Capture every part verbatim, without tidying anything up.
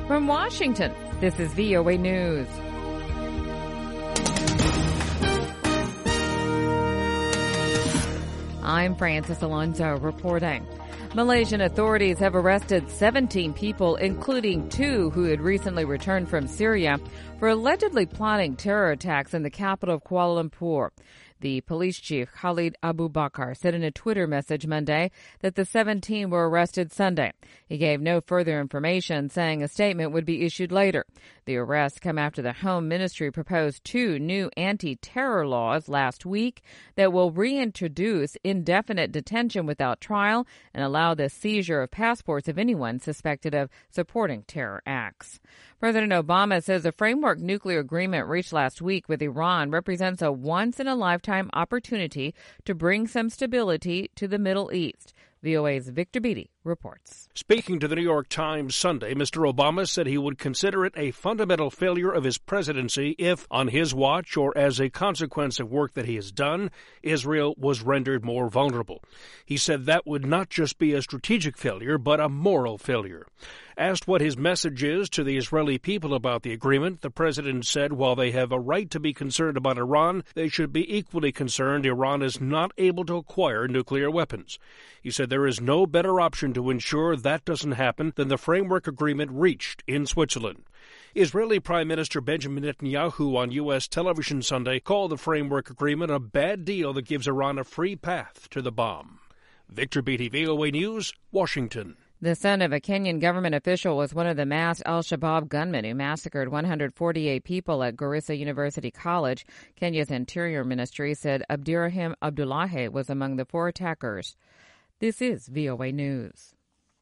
From Washington, this is V O A News. I'm Francis Alonso reporting. Malaysian authorities have arrested seventeen people, including two who had recently returned from Syria, for allegedly plotting terror attacks in the capital of Kuala Lumpur. The police chief, Khalid Abu Bakar, said in a Twitter message Monday that the seventeen were arrested Sunday. He gave no further information, saying a statement would be issued later. The arrests come after the Home Ministry proposed two new anti-terror laws last week that will reintroduce indefinite detention without trial and allow the seizure of passports of anyone suspected of supporting terror acts. President Obama says the framework nuclear agreement reached last week with Iran represents a once-in-a-lifetime opportunity to bring some stability to the Middle East. V O A's Victor Beatty reports. Speaking to the New York Times Sunday, Mister Obama said he would consider it a fundamental failure of his presidency if, on his watch or as a consequence of work that he has done, Israel was rendered more vulnerable. He said that would not just be a strategic failure, but a moral failure. Asked what his message is to the Israeli people about the agreement, the president said while they have a right to be concerned about Iran, they should be equally concerned Iran is not able to acquire nuclear weapons. He said there is no better option to ensure that doesn't happen than the framework agreement reached in Switzerland. Israeli Prime Minister Benjamin Netanyahu on U S television Sunday called the framework agreement a bad deal that gives Iran a free path to the bomb. Victor Beatty, V O A News, Washington. The son of a Kenyan government official was one of the masked al-Shabaab gunmen who massacred one hundred forty-eight people at Garissa University College. Kenya's Interior Ministry said Abdirahim Abdullahi was among the four attackers. This is V O A News.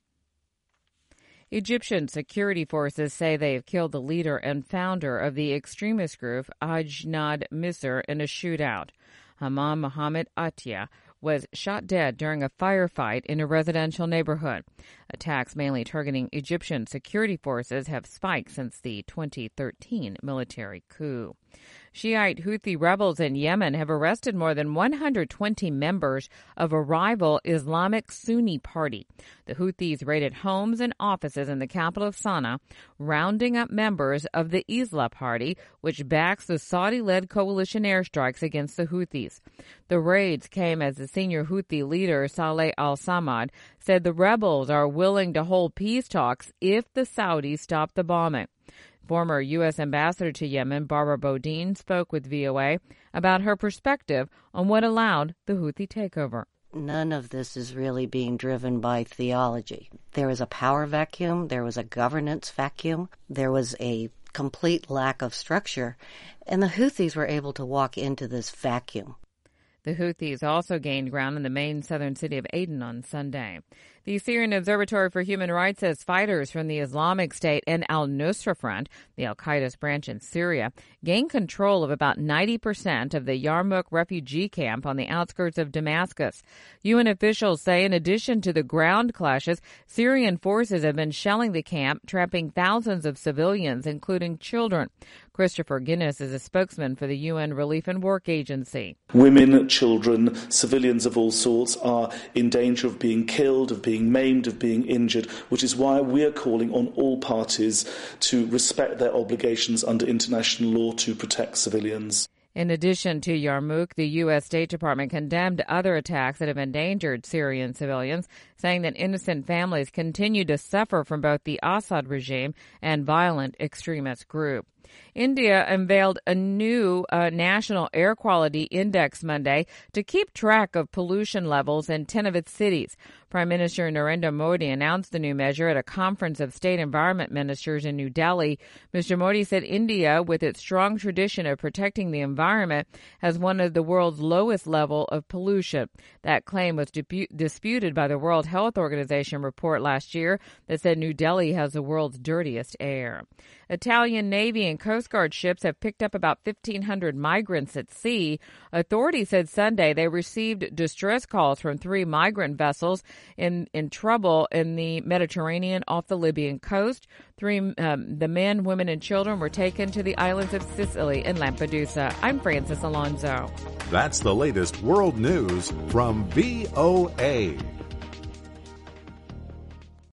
Egyptian security forces say they have killed the leader and founder of the extremist group Ajnad Misr in a shootout. Hamam Mohammed Atia was shot dead during a firefight in a residential neighborhood. Attacks mainly targeting Egyptian security forces have spiked since the twenty thirteen military coup. Shiite Houthi rebels in Yemen have arrested more than one hundred twenty members of a rival Islamic Sunni party. The Houthis raided homes and offices in the capital of Sana'a, rounding up members of the Islah party, which backs the Saudi-led coalition airstrikes against the Houthis. The raids came as the senior Houthi leader, Saleh al-Samad, said the rebels are willing to hold peace talks if the Saudis stop the bombing. Former U S Ambassador to Yemen, Barbara Bodine, spoke with V O A about her perspective on what allowed the Houthi takeover. None of this is really being driven by theology. There was a power vacuum. There was a governance vacuum. There was a complete lack of structure. And the Houthis were able to walk into this vacuum. The Houthis also gained ground in the main southern city of Aden on Sunday. The Syrian Observatory for Human Rights says fighters from the Islamic State and al-Nusra Front, the al-Qaeda's branch in Syria, gained control of about ninety percent of the Yarmouk refugee camp on the outskirts of Damascus. U N officials say in addition to the ground clashes, Syrian forces have been shelling the camp, trapping thousands of civilians, including children. Christopher Guinness is a spokesman for the U N Relief and Work Agency. Women, children, civilians of all sorts are in danger of being killed, of being maimed, of being injured, which is why we're calling on all parties to respect their obligations under international law to protect civilians. In addition to Yarmouk, the U S State Department condemned other attacks that have endangered Syrian civilians, saying that innocent families continue to suffer from both the Assad regime and violent extremist group. India unveiled a new uh, national air quality index Monday to keep track of pollution levels in ten of its cities. Prime Minister Narendra Modi announced the new measure at a conference of state environment ministers in New Delhi. Mister Modi said India, with its strong tradition of protecting the environment, has one of the world's lowest level of pollution. That claim was dipu- disputed by the World Health Organization report last year that said New Delhi has the world's dirtiest air. Italian Navy and Coast Guard ships have picked up about fifteen hundred migrants at sea. Authorities said Sunday they received distress calls from three migrant vessels in, in trouble in the Mediterranean off the Libyan coast. Three, um, the men, women, and children were taken to the islands of Sicily and Lampedusa. I'm Francis Alonso. That's the latest world news from V O A.